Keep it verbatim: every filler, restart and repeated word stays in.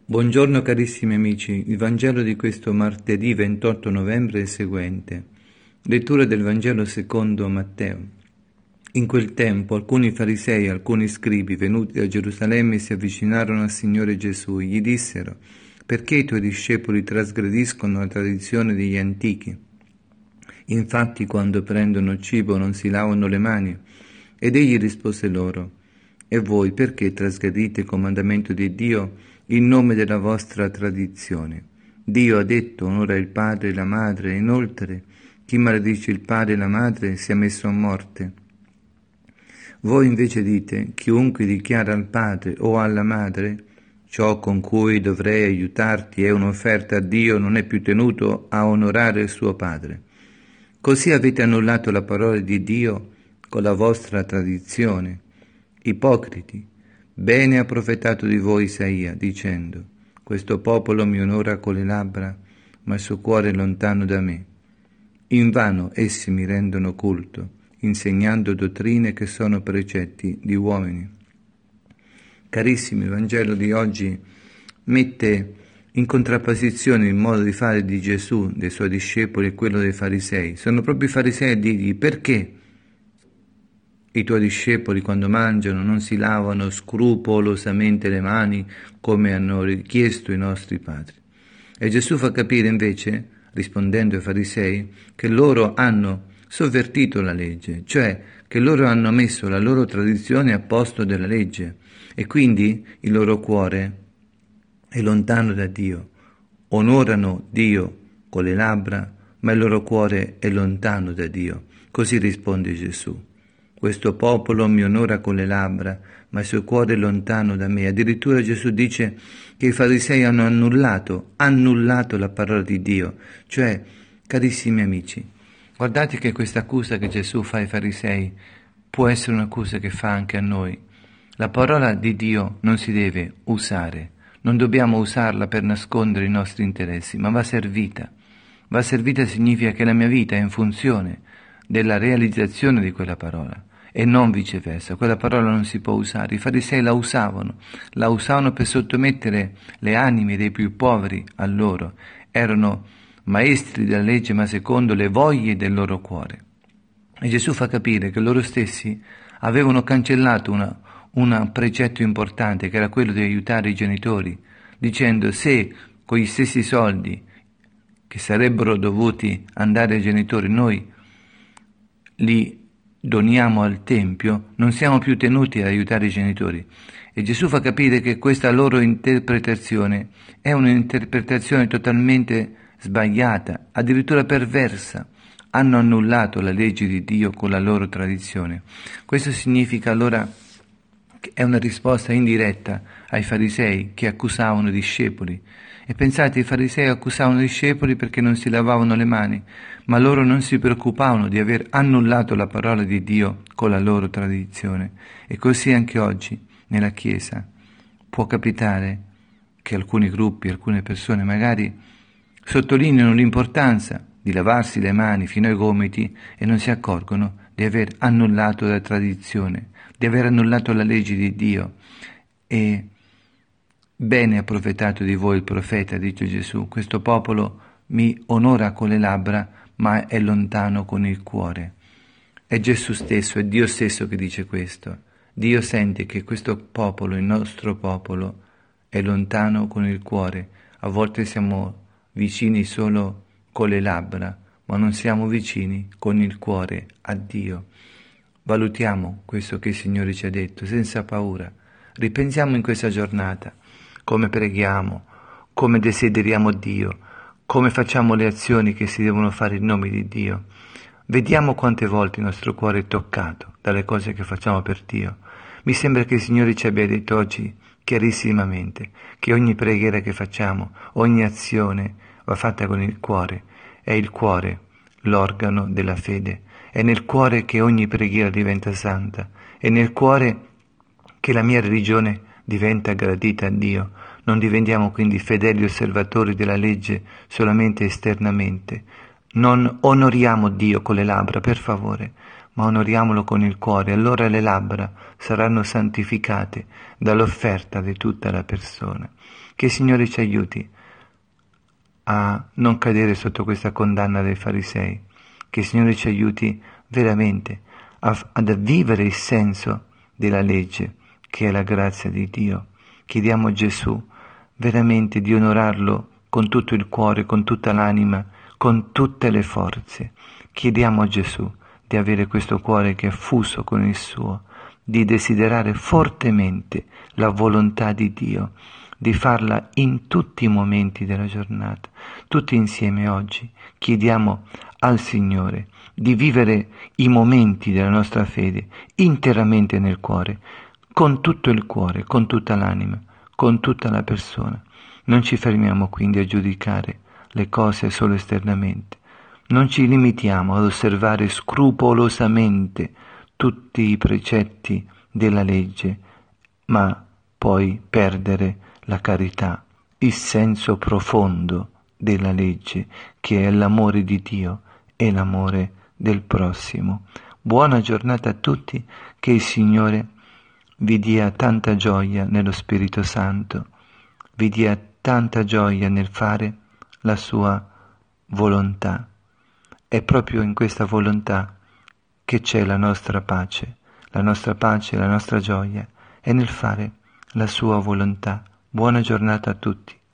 Buongiorno carissimi amici, il Vangelo di questo martedì ventotto novembre è il seguente. Lettura del Vangelo secondo Matteo. In quel tempo alcuni farisei e alcuni scribi venuti da Gerusalemme si avvicinarono al Signore Gesù e gli dissero: «Perché i tuoi discepoli trasgrediscono la tradizione degli antichi? Infatti quando prendono cibo non si lavano le mani». Ed egli rispose loro: «E voi perché trasgredite il comandamento di Dio in nome della vostra tradizione? Dio ha detto: onora il padre e la madre, e inoltre chi maledice il padre e la madre sia messo a morte. Voi invece dite: chiunque dichiara al padre o alla madre ciò con cui dovrei aiutarti è un'offerta a Dio, non è più tenuto a onorare il suo padre. Così avete annullato la parola di Dio con la vostra tradizione. Ipocriti, bene ha profetato di voi Isaia, dicendo: questo popolo mi onora con le labbra, ma il suo cuore è lontano da me. Invano essi mi rendono culto, insegnando dottrine che sono precetti di uomini». Carissimi, il Vangelo di oggi mette in contrapposizione il modo di fare di Gesù, dei suoi discepoli, e quello dei farisei. Sono proprio i farisei a dirgli: perché i tuoi discepoli quando mangiano non si lavano scrupolosamente le mani come hanno richiesto i nostri padri? E Gesù fa capire invece, rispondendo ai farisei, che loro hanno sovvertito la legge, cioè che loro hanno messo la loro tradizione a posto della legge e quindi il loro cuore è lontano da Dio. Onorano Dio con le labbra, ma il loro cuore è lontano da Dio. Così risponde Gesù: questo popolo mi onora con le labbra, ma il suo cuore è lontano da me. Addirittura Gesù dice che i farisei hanno annullato, annullato la parola di Dio. Cioè, carissimi amici, guardate che questa accusa che Gesù fa ai farisei può essere un'accusa che fa anche a noi. La parola di Dio non si deve usare, non dobbiamo usarla per nascondere i nostri interessi, ma va servita. Va servita significa che la mia vita è in funzione della realizzazione di quella parola e non viceversa. Quella parola non si può usare. I farisei la usavano, la usavano per sottomettere le anime dei più poveri a loro. Erano maestri della legge, ma secondo le voglie del loro cuore. E Gesù fa capire che loro stessi avevano cancellato una, un precetto importante, che era quello di aiutare i genitori, dicendo: se con gli stessi soldi che sarebbero dovuti andare ai genitori noi li doniamo al Tempio, non siamo più tenuti ad aiutare i genitori. E Gesù fa capire che questa loro interpretazione è un'interpretazione totalmente sbagliata, addirittura perversa. Hanno annullato la legge di Dio con la loro tradizione. Questo significa allora che è una risposta indiretta ai farisei che accusavano i discepoli. E pensate, i farisei accusavano i discepoli perché non si lavavano le mani, ma loro non si preoccupavano di aver annullato la parola di Dio con la loro tradizione. E così anche oggi nella Chiesa può capitare che alcuni gruppi, alcune persone magari sottolineano l'importanza di lavarsi le mani fino ai gomiti e non si accorgono di aver annullato la tradizione, di aver annullato la legge di Dio. E bene ha profetato di voi il profeta, dice Gesù: questo popolo mi onora con le labbra, ma è lontano con il cuore. È Gesù stesso, è Dio stesso che dice questo. Dio sente che questo popolo, il nostro popolo, è lontano con il cuore. A volte siamo vicini solo con le labbra, ma non siamo vicini con il cuore a Dio. Valutiamo questo che il Signore ci ha detto senza paura. Ripensiamo in questa giornata come preghiamo, come desideriamo Dio, come facciamo le azioni che si devono fare in nome di Dio. Vediamo quante volte il nostro cuore è toccato dalle cose che facciamo per Dio. Mi sembra che il Signore ci abbia detto oggi chiarissimamente che ogni preghiera che facciamo, ogni azione va fatta con il cuore. È il cuore l'organo della fede. È nel cuore che ogni preghiera diventa santa. È nel cuore che la mia religione diventa gradita a Dio. Non diventiamo quindi fedeli osservatori della legge solamente esternamente. Non onoriamo Dio con le labbra, per favore, ma onoriamolo con il cuore. Allora le labbra saranno santificate dall'offerta di tutta la persona. Che il Signore ci aiuti a non cadere sotto questa condanna dei farisei, che il Signore ci aiuti veramente a, ad vivere il senso della legge, che è la grazia di Dio. Chiediamo a Gesù veramente di onorarlo con tutto il cuore, con tutta l'anima, con tutte le forze. Chiediamo a Gesù di avere questo cuore che è fuso con il suo, di desiderare fortemente la volontà di Dio, di farla in tutti i momenti della giornata. Tutti insieme oggi chiediamo al Signore di vivere i momenti della nostra fede interamente nel cuore, con tutto il cuore, con tutta l'anima, con tutta la persona. Non ci fermiamo quindi a giudicare le cose solo esternamente. Non ci limitiamo ad osservare scrupolosamente tutti i precetti della legge, ma poi perdere la carità, il senso profondo della legge, che è l'amore di Dio e l'amore del prossimo. Buona giornata a tutti, che il Signore vi dia tanta gioia nello Spirito Santo, vi dia tanta gioia nel fare la sua volontà. È proprio in questa volontà che c'è la nostra pace, la nostra pace, la nostra gioia, è nel fare la sua volontà. Buona giornata a tutti.